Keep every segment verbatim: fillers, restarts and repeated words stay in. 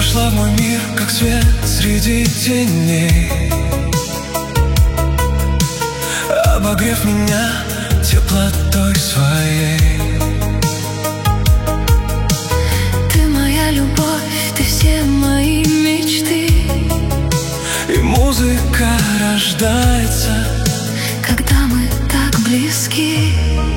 вошла в мой мир, как свет среди теней, обогрев меня теплотой своей. Ты моя любовь, ты все мои мечты, и музыка рождается, когда мы так близки.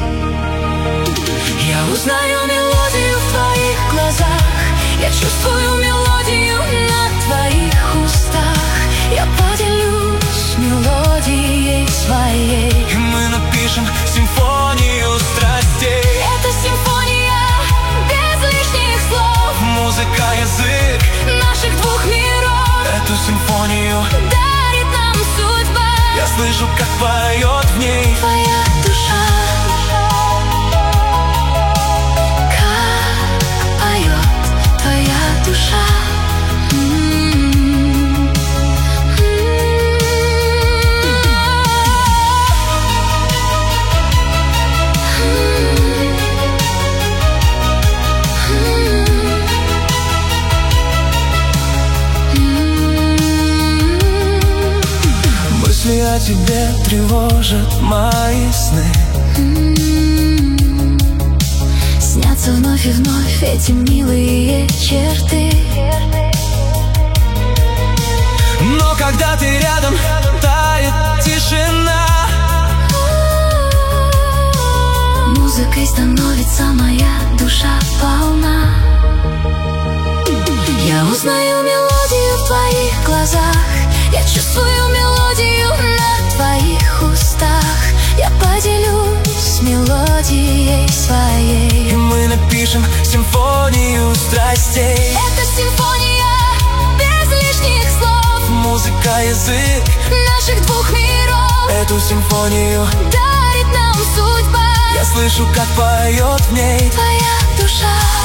Я узнаю мелодию в твоих глазах, я чувствую мелодию на твоих устах. Я поделюсь мелодией своей, и мы напишем симфонию страстей. это симфония без лишних слов, Музыка, язык наших двух миров. эту симфонию дарит нам судьба. я слышу, как поет в ней Твоя душа, как поет твоя душа. М-м-м. Мысли о тебе тревожат мои сны. Снятся вновь и вновь эти милые черты. Но когда ты рядом, тает тишина. Музыкой становится моя душа полна. Я узнаю мелодию в твоих глазах, я чувствую мелодию на твоих устах. Я поделюсь мелодией своей, И мы напишем симфонию страстей. это симфония без лишних слов, Музыка, язык наших двух миров. эту симфонию дарит нам судьба. я слышу, как поет в ней Твоя душа.